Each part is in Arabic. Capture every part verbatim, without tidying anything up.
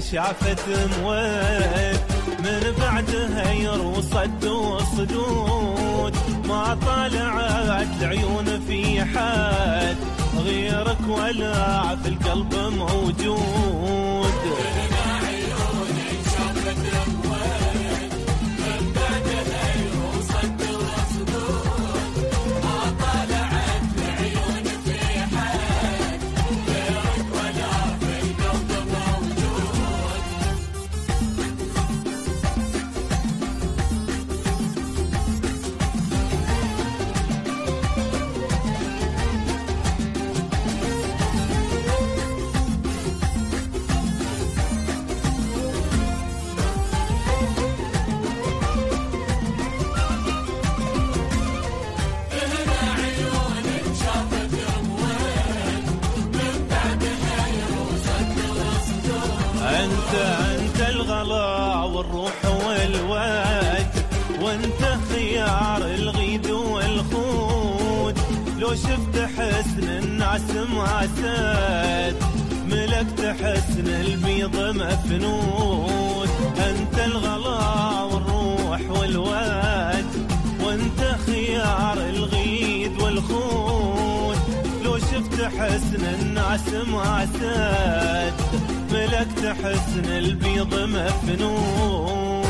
شافت موت، من بعدها يروصد وصدود، ما طالعت العيون في حد غيرك ولا في القلب موجود. أنت أنت الغلا والروح والود، وأنت خيار الغيد والخود، لو شفت حسن الناس ما سد ملكت حسن البيض مفنود. أنت الغلا والروح والود، وأنت خيار الغيد والخود، لو شفت حسن الناس ما سد ملكت حسن البيض مفنود.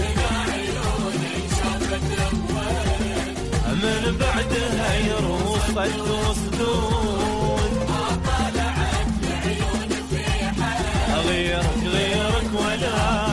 من بعدها يروصد وصدود، ما طلعت العيون في حد غيرك غيرك ولا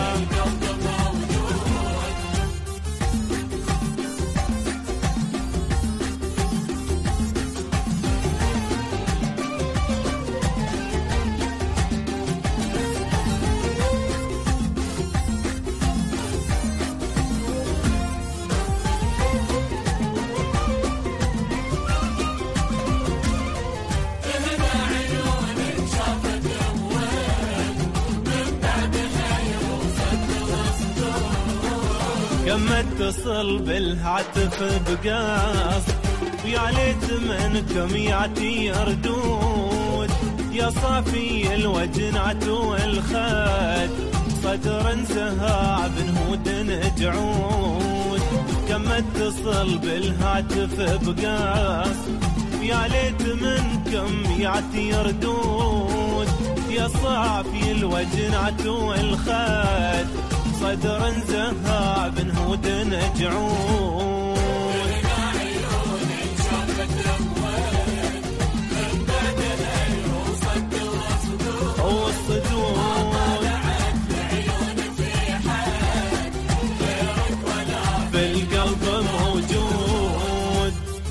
كم اتصل بالهاتف بقاص، ويا ليت منكم يعطي ردود، يا صافي الوجنات والخد صدر سهاب هود جعود. كم اتصل بالهاتف بقاص، يا ليت منكم يعطي ردود، يا صافي الوجنات والخد صدر زهاب هود جعود. بالقلب موجود.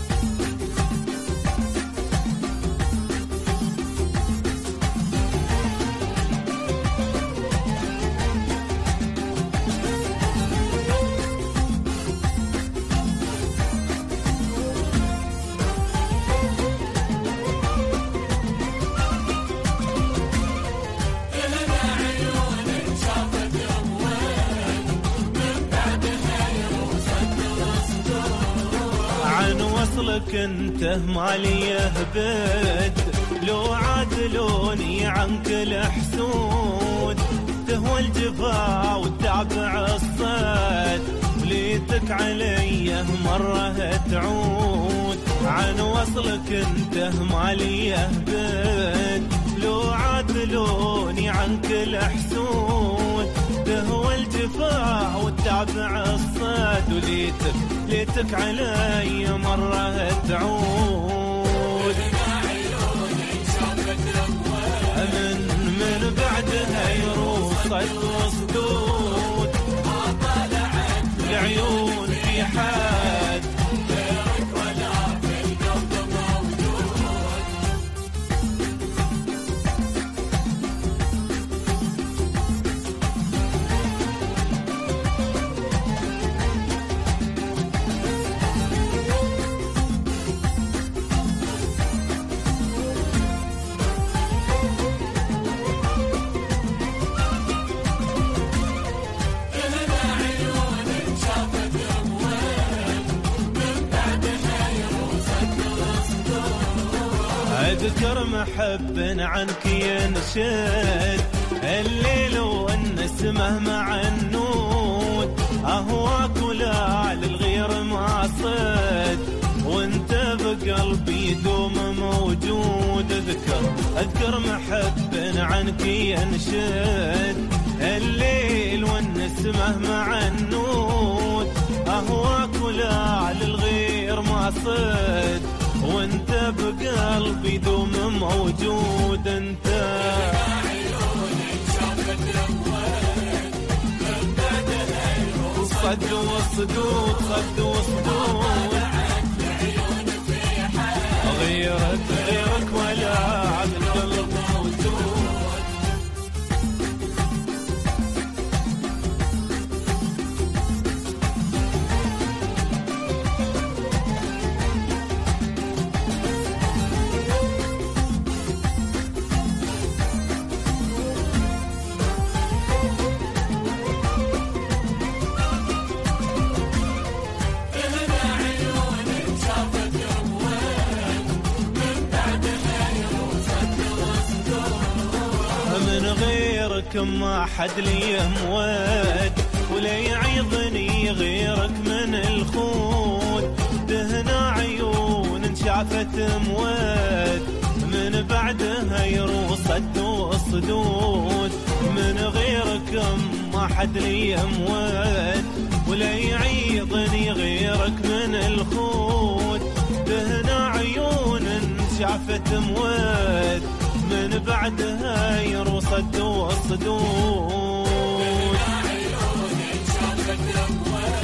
وصلك انت مالي بد، لو عادلوني عنك الحسود، تهوى الجفا وتتابع الصد، وليتك علي مرة تعود. عن وصلك انت مالي بد، لو عادلوني عنك الحسود، تهوى الجفا وتتابع الصد، وليتك ليتك علي مرة تعود. من من بعدها يروصد وصدود، ما طلعت العيون في حد غيرك ولا في القلب موجود. اذكر محب عنك ينشد، الليل والنسمة مع النود، أهواك ولا للغير ما صد، وانت بقلبي يدوم موجود. اذكر اذكر محب عنك ينشد، الليل والنسمة مع النود، أهواك ولا للغير ما صد، وانت بقلبي دوم موجود. انت صد وصدود صد وصدود، غيرك غيرك ولا على القلب موجود. من غيرك ما حد لي مواد، ولا يعيضني غيرك من الخود، دهنا عيون انشافت مواد، من بعدها يروح صد وصدود. من غيرك ما حد لي مواد، ولا يعيضني غيرك من الخود، دهنا عيون انشافت مواد، من بعدها يرصد وصدود.